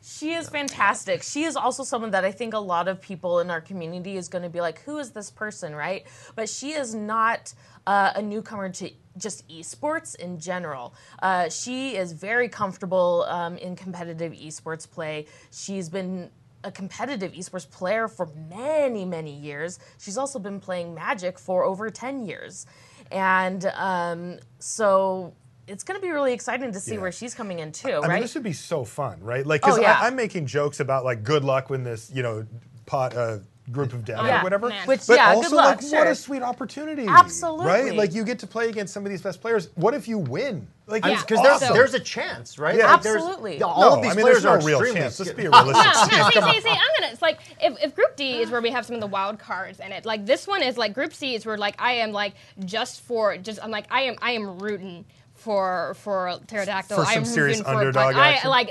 She is fantastic. She is also someone that I think a lot of people in our community is going to be like, who is this person, right? But she is not a newcomer to just esports in general. She is very comfortable in competitive esports play. She's been a competitive esports player for many, many years. She's also been playing Magic for over 10 years. And so it's going to be really exciting to see where she's coming in too, right? I mean, this would be so fun, right? Like, because I'm making jokes about like good luck when this, group of death or whatever. Which, but good also, luck, like, sure. what a sweet opportunity. Absolutely. Right? Like, you get to play against some of these best players. What if you win? Like, Because awesome. there's a chance, right? Yeah. Like, there's- Absolutely. all of these there's players no are real extremely chance. Let's be skilled. realistic. It's like if Group D is where we have some of the wild cards in it, like this one is like Group C is where like I am like I'm like I am rooting for Pterodactyl. For some I am serious rooting for underdog action. I like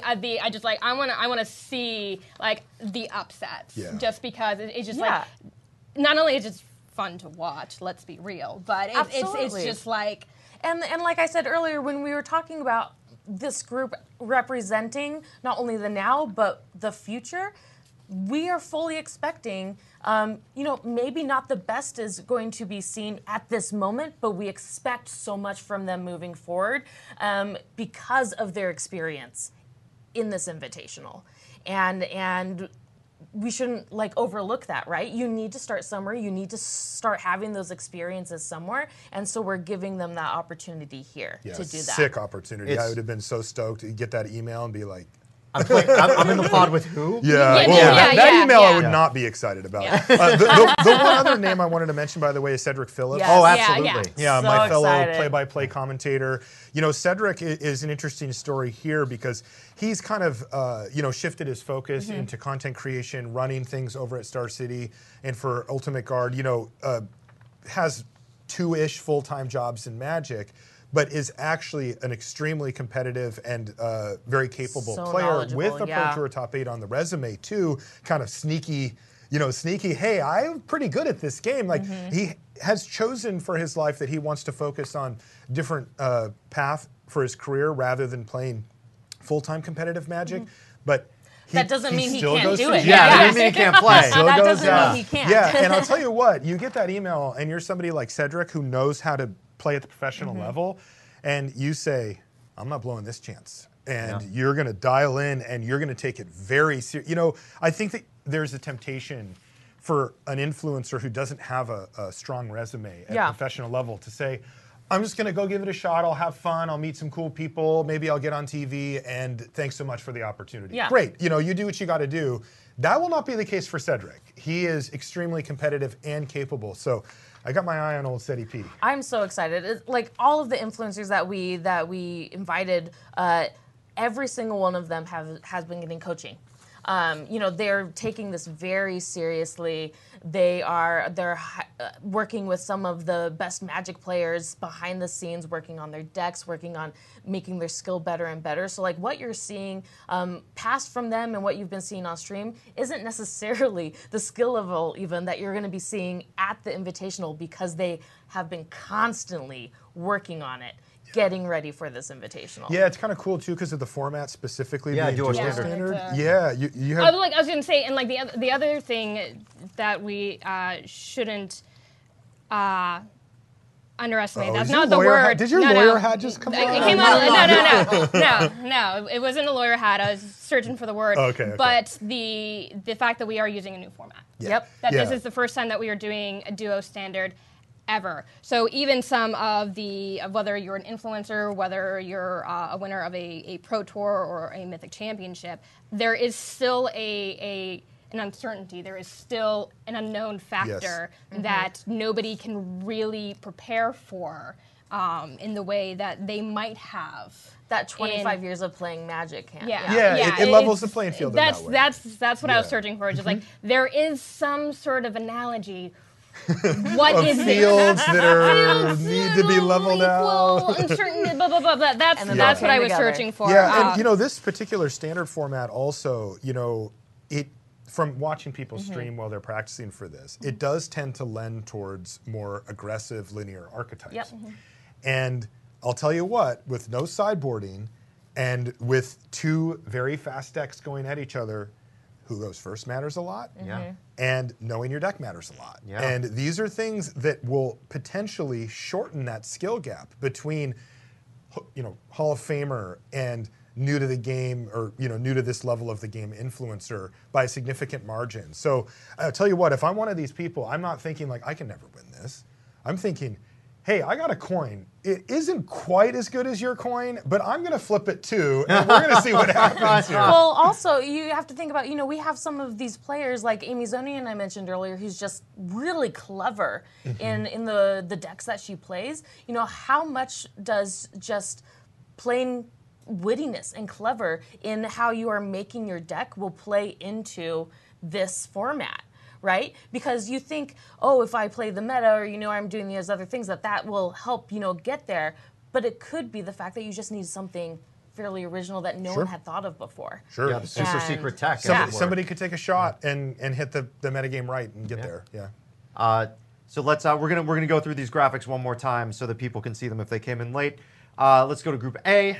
I want to see like the upsets just because it's just like not only is it just fun to watch, let's be real, but it's just like And like I said earlier, when we were talking about this group representing not only the now but the future, we are fully expecting, maybe not the best is going to be seen at this moment, but we expect so much from them moving forward because of their experience in this invitational. And we shouldn't like overlook that, right? You need to start somewhere. You need to start having those experiences somewhere. And so we're giving them that opportunity here to do that. Sick opportunity. I would have been so stoked to get that email and be like, I'm in the pod with who? That email I would not be excited about. The one other name I wanted to mention, by the way, is Cedric Phillips. Yes. Oh, absolutely. Yeah, So my fellow excited. play-by-play commentator. You know, Cedric is an interesting story here because he's kind of, shifted his focus into content creation, running things over at Star City, and for Ultimate Guard, has 2-ish full-time jobs in Magic, but is actually an extremely competitive and very capable So player knowledgeable, with a Pro Tour Top 8 on the resume too, kind of sneaky, hey, I'm pretty good at this game. Like, he has chosen for his life that he wants to focus on different path for his career rather than playing full-time competitive Magic, but That doesn't mean he still can't goes do to it. gym. Yeah, that doesn't mean he can't play. Still That goes doesn't out. mean he can't. Yeah, and I'll tell you what, you get that email and you're somebody like Cedric who knows how to play at the professional level, and you say, I'm not blowing this chance. And you're going to dial in and you're going to take it very serious. I think that there's a temptation for an influencer who doesn't have a strong resume at professional level to say, I'm just going to go give it a shot. I'll have fun. I'll meet some cool people. Maybe I'll get on TV. And thanks so much for the opportunity. Yeah. Great. You do what you got to do. That will not be the case for Cedric. He is extremely competitive and capable. So I got my eye on old Ceddy P. I'm so excited. It's like all of the influencers that we invited, every single one of them has been getting coaching. They're taking this very seriously. They're working with some of the best Magic players behind the scenes, working on their decks, working on making their skill better and better. So like what you're seeing past from them and what you've been seeing on stream isn't necessarily the skill level even that you're going to be seeing at the Invitational, because they have been constantly working on it, getting ready for this Invitational. Yeah, it's kind of cool too because of the format specifically. Yeah, being duo dual standard. Yeah, you I have. was going to say, and like the other thing that we shouldn't underestimate. Oh, That's is your not the lawyer word. hat- did your No, lawyer no. hat just come It on? came out. No. It wasn't a lawyer hat. I was searching for the word. Okay. But the fact that we are using a new format. Yep. That Yeah. this is the first time that we are doing a duo standard ever. So even some of whether you're an influencer, whether you're a winner of a Pro Tour or a Mythic Championship, there is still an uncertainty. There is still an unknown factor that nobody can really prepare for in the way that they might have. That 25 years of playing Magic can. Yeah, it levels the playing field in That's that way. that's what I was Yeah. searching for. Just like there is some sort of analogy. What is fields it? that need to be leveled out. Equal, uncertain, blah, blah, blah, blah. That's then what they I came was together. searching for. Yeah, and this particular standard format also, it from watching people stream while they're practicing for this, it does tend to lend towards more aggressive linear archetypes. Yep. And I'll tell you what, with no sideboarding, And with two very fast decks going at each other, who goes first matters a lot. Yeah. And knowing your deck matters a lot. Yeah. And these are things that will potentially shorten that skill gap between, Hall of Famer and new to the game, or new to this level of the game influencer by a significant margin. So I'll tell you what, if I'm one of these people, I'm not thinking like I can never win this. I'm thinking, hey, I got a coin. It isn't quite as good as your coin, but I'm going to flip it too, and we're going to see what happens here. Well, also, you have to think about, we have some of these players like Amy Zonian I mentioned earlier, who's just really clever in the decks that she plays. How much does just plain wittiness and clever in how you are making your deck will play into this format? Right? Because you think, if I play the meta, or I'm doing these other things, that will help, get there. But it could be the fact that you just need something fairly original that no one had thought of before. Sure. Yeah, the super And- secret tech. Somebody could take a shot and hit the metagame right and get there. Yeah. So let's we're gonna go through these graphics one more time so that people can see them if they came in late. Let's go to Group A.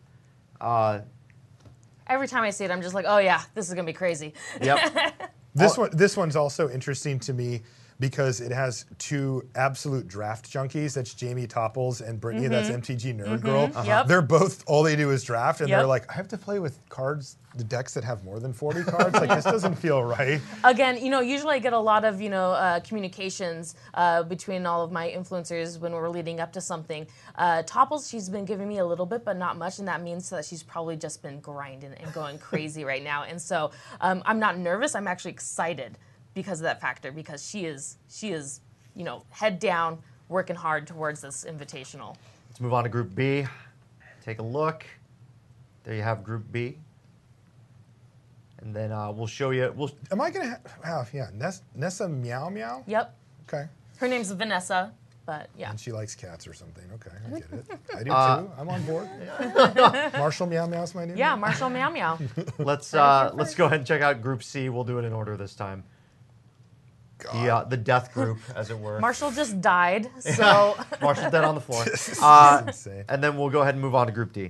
Every time I see it, I'm just like, oh yeah, this is gonna be crazy. Yep. This one's also interesting to me because it has two absolute draft junkies. That's Jamie Topples and Brittany. That's MTG Nerd Girl. Yep. They're both, all they do is draft, and Yep. they're like, I have to play with cards, the decks that have more than 40 cards. Like, this doesn't feel right. Again, usually I get a lot of, communications between all of my influencers when we're leading up to something. Topples, she's been giving me a little bit, but not much, and that means that she's probably just been grinding and going crazy right now. And so I'm not nervous. I'm actually excited because of that factor, because she is, head down, working hard towards this invitational. Let's move on to Group B. Take a look. There you have Group B. And then we'll show you. Am I going to have, Nessa Meow Meow? Yep. Okay. Her name's Vanessa, but yeah. And she likes cats or something. Okay, I get it. I do too. I'm on board. Marshall Meow Meow's my name. Yeah, Marshall Meow Meow. Let's go ahead and check out Group C. We'll do it in order this time. The death group, as it were. Marshall just died, so Marshall's dead on the floor. This is insane. And then we'll go ahead and move on to Group D.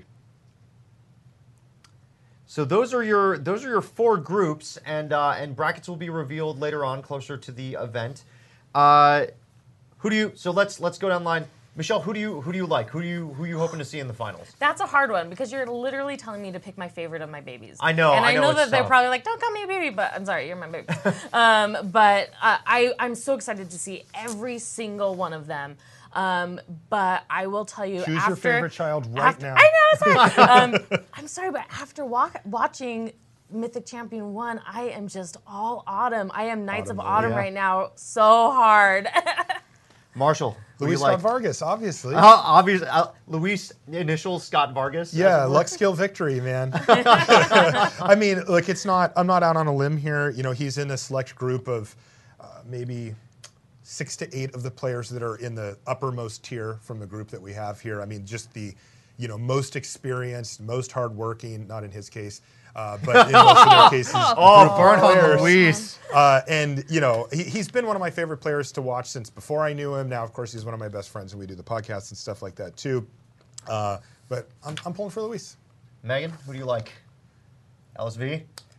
So those are your four groups, and brackets will be revealed later on, closer to the event. So let's go down the line. Michelle, who do you like? Who you hoping to see in the finals? that's a hard one because you're literally telling me to pick my favorite of my babies. I know, and I know that it's they're tough. probably like, "Don't call me a baby," but I'm sorry, you're my baby. But I'm so excited to see every single one of them. But I will tell you, Choose after, your favorite child right now. I know, it's hard. I'm sorry, but after watching Mythic Champion 1, I am just all Autumn. I am Knights of Autumn yeah. right now, so hard. Marshall, who Luis you like? Scott Vargas, obviously. Obviously, Luis initials Scott Vargas. Yeah, as it were. luck, skill, victory, man. I mean, look, I'm not out on a limb here. He's in a select group of maybe 6 to 8 of the players that are in the uppermost tier from the group that we have here. I mean, just the, most experienced, most hardworking, not in his case, but in most of their cases. Oh, burn on players. Luis. And, he's been one of my favorite players to watch since before I knew him. Now, of course, he's one of my best friends, and we do the podcast and stuff like that, too. But I'm pulling for Luis. Megan, who do you like? LSV?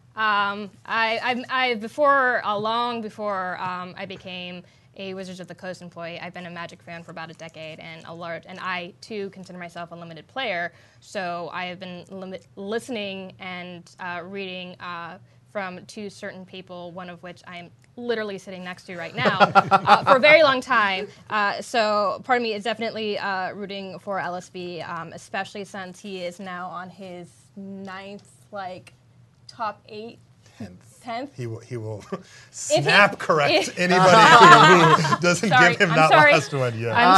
Long before I became a Wizards of the Coast employee, I've been a Magic fan for about a decade, and I too consider myself a limited player. So I have been listening and reading from 2 certain people, one of which I am literally sitting next to right now, for a very long time. So part of me is definitely rooting for LSB, especially since he is now on his 9th, top 8. 10th. He will snap correct anybody who doesn't Sorry, give him I'm that sorry. last one. Yeah. I'm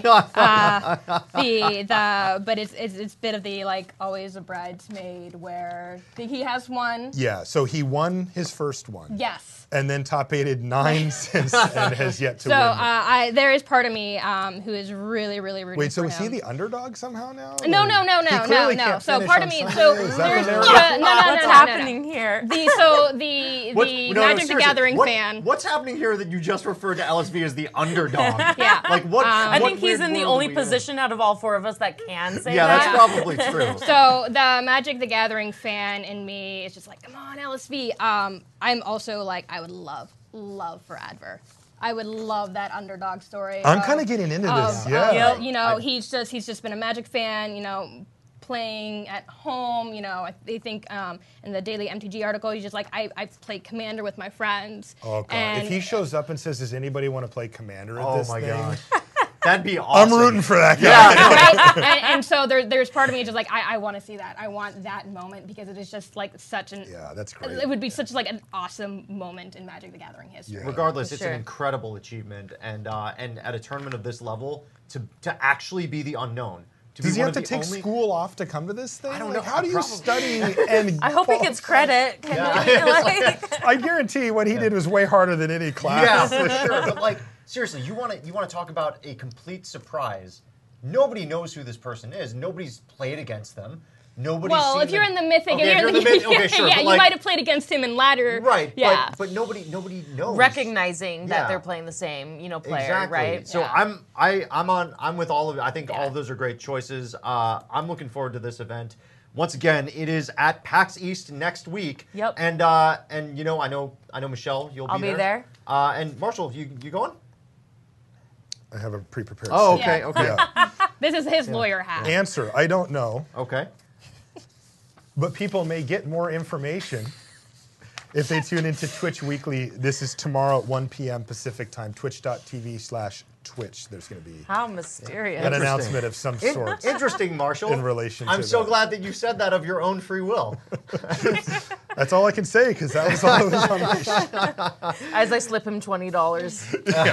sorry. But it's a bit of the always a bridesmaid where he has one. Yeah. So he won his first one. Yes. And then top 8'd 9 since and has yet to So win. there is part of me who is really, really rooting Wait, so for is him. he the underdog somehow now? No. He clearly can't So finish part on of me. Sunday. So Is that there's what they're- no. What's happening here? So the No, Magic the seriously, Gathering fan. What's happening here that you just referred to LSV as the underdog? Yeah. Like what? I what think he's weird in the world only are we in? position out of all four of us that can say Yeah, that. that's probably true. So the Magic the Gathering fan in me is just like, come on, LSV. I'm also like, I would love for Adver. I would love that underdog story. I'm kind of getting into this. Yeah. Yep. You know, he's just been a Magic fan. You know, playing at home. You know, they think in the Daily MTG article, he's just like, I played Commander with my friends. Oh god! And If he shows up and says, "Does anybody want to play Commander at Oh this my thing?" gosh. That'd be awesome. I'm rooting for that guy. Yeah. right? And so there's part of me just like I want to see that. I want that moment because it is just like such an. Yeah, that's great. It would be such like an awesome moment in Magic the Gathering history. Yeah. Regardless, For it's sure. an incredible achievement, and at a tournament of this level, to actually be the unknown. Does be he one have to of the take only- school off to come to this thing? I don't Like, know. How do you Probably. study and? I hope he gets credit. Can he, I guarantee what he did was way harder than any Yeah, class. for sure. But like, seriously, you want to talk about a complete surprise? Nobody knows who this person is. Nobody's played against them. Nobody's Well, seen if you're them. in the Mythic, Okay, and if you're you're in the Mythic, okay, sure. yeah, but you like- might have played against him in ladder. Right, Yeah. but nobody knows. recognizing that Yeah. they're playing the same, player, Exactly. right? So Yeah. I'm with all of it. I think all of those are great choices. I'm looking forward to this event. Once again, it is at PAX East next week. Yep. And I know Michelle, you'll I'll be be there. there. And Marshall, you going? I have a pre-prepared. Oh, statement. okay, Yeah. okay, Yeah. This is his lawyer hat. Answer: I don't know, okay. but people may get more information if they tune into Twitch Weekly. This is tomorrow at 1 p.m. Pacific time. Twitch.tv/Twitch. There's going to be How mysterious. an Interesting. announcement of some sort. Interesting, Marshall. In relation I'm to so that. glad that you said that of your own free will. That's all I can say because that was all that was on my sheet. As I slip him $20.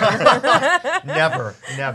Never.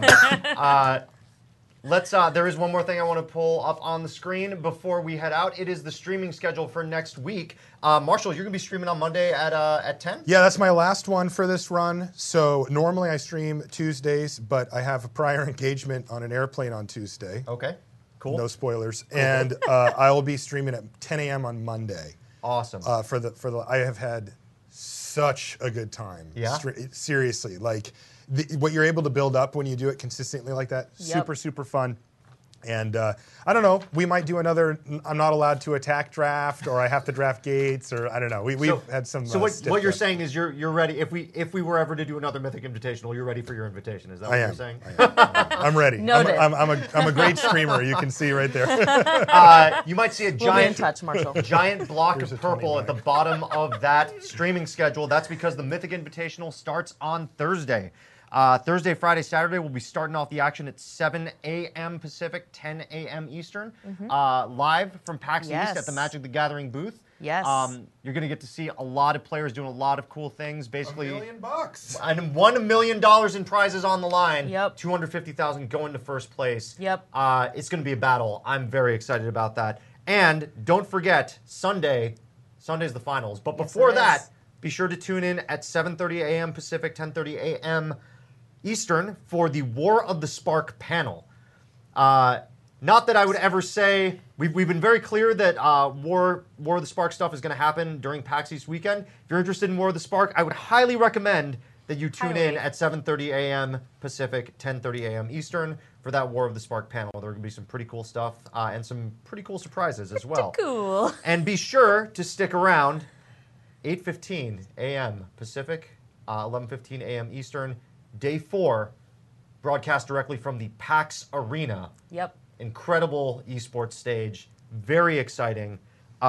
There is one more thing I want to pull up on the screen before we head out. It is the streaming schedule for next week. Marshall, you're going to be streaming on Monday at 10? Yeah, that's my last one for this run. So normally I stream Tuesdays, but I have a prior engagement on an airplane on Tuesday. Okay, cool. No spoilers. And I will be streaming at 10 a.m. on Monday. Awesome. I have had such a good time. Yeah? Seriously, like what you're able to build up when you do it consistently like that, Yep. super fun. And I don't know, we might do another I'm not allowed to attack draft, or I have to draft gates, or I don't know. We've had some. So what stiff you're stuff. saying is you're ready. If we were ever to do another Mythic Invitational, you're ready for your invitation. Is that what I you're am. saying? I'm ready. Noted. I'm a great streamer. You can see right there. You might see a We'll be in giant touch, Marshall. giant block Here's of a purple 20 at the bottom of that streaming schedule. That's because the Mythic Invitational starts on Thursday. Thursday, Friday, Saturday, we'll be starting off the action at 7 a.m. Pacific, 10 a.m. Eastern, live from PAX East Yes. at the Magic the Gathering booth. Yes. You're going to get to see a lot of players doing a lot of cool things. Basically, $1 million. and $1 million in prizes on the line. Yep. 250,000 going to first place. Yep. It's going to be a battle. I'm very excited about that. And don't forget, Sunday's the finals. But Yes, before it that, is. be sure to tune in at 7:30 a.m. Pacific, 10:30 a.m. Eastern for the War of the Spark panel. Not that I would ever say we've been very clear that War of the Spark stuff is going to happen during PAX East weekend. If you're interested in War of the Spark, I would highly recommend that you tune in Highly. at 7:30 a.m. Pacific, 10:30 a.m. Eastern for that War of the Spark panel. There are going to be some pretty cool stuff and some pretty cool surprises as well. Cool. And be sure to stick around. 8:15 a.m. Pacific, 11:15 a.m. Eastern. Day 4, broadcast directly from the PAX Arena. Yep. Incredible esports stage, very exciting.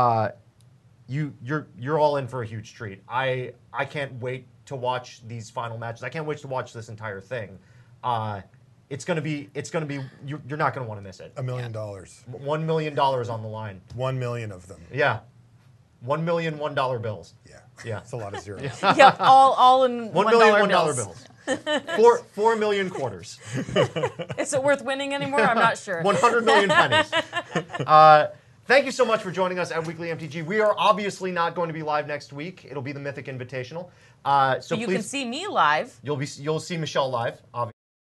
You're all in for a huge treat. I can't wait to watch these final matches. I can't wait to watch this entire thing. It's gonna be you're not gonna want to miss it. $1 million. $1 million on the line. 1 million of them. Yeah, $1 million $1 bills. Yeah. Yeah. It's a lot of zeros. Yep. All in $1 million $1 $1 bills. bills. 4 million quarters. Is it worth winning anymore? I'm not sure. 100 million pennies. Thank you so much for joining us at Weekly MTG. We are obviously not going to be live next week. It'll be the Mythic Invitational. So You please, can see me live. you'll see Michelle live. Obviously.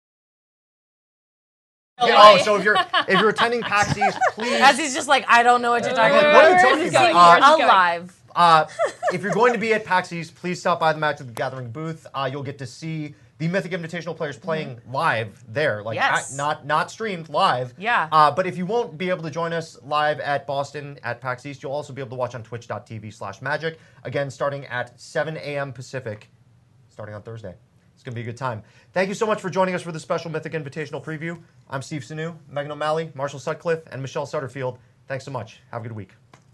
Oh, Yeah, oh, so if you're attending PAX East, please. As he's just like, I don't know what you're talking What about. are you talking Where's about? this going? Where's this going? Alive. If you're going to be at PAX East, please stop by the Magic the Gathering booth. You'll get to see the Mythic Invitational players playing live there, like Yes. not streamed, live. Yeah. But if you won't be able to join us live at Boston at PAX East, you'll also be able to watch on twitch.tv/magic. Again, starting at 7 a.m. Pacific, starting on Thursday. It's going to be a good time. Thank you so much for joining us for this special Mythic Invitational preview. I'm Steve Sanu, Megan O'Malley, Marshall Sutcliffe, and Michelle Sutterfield. Thanks so much. Have a good week.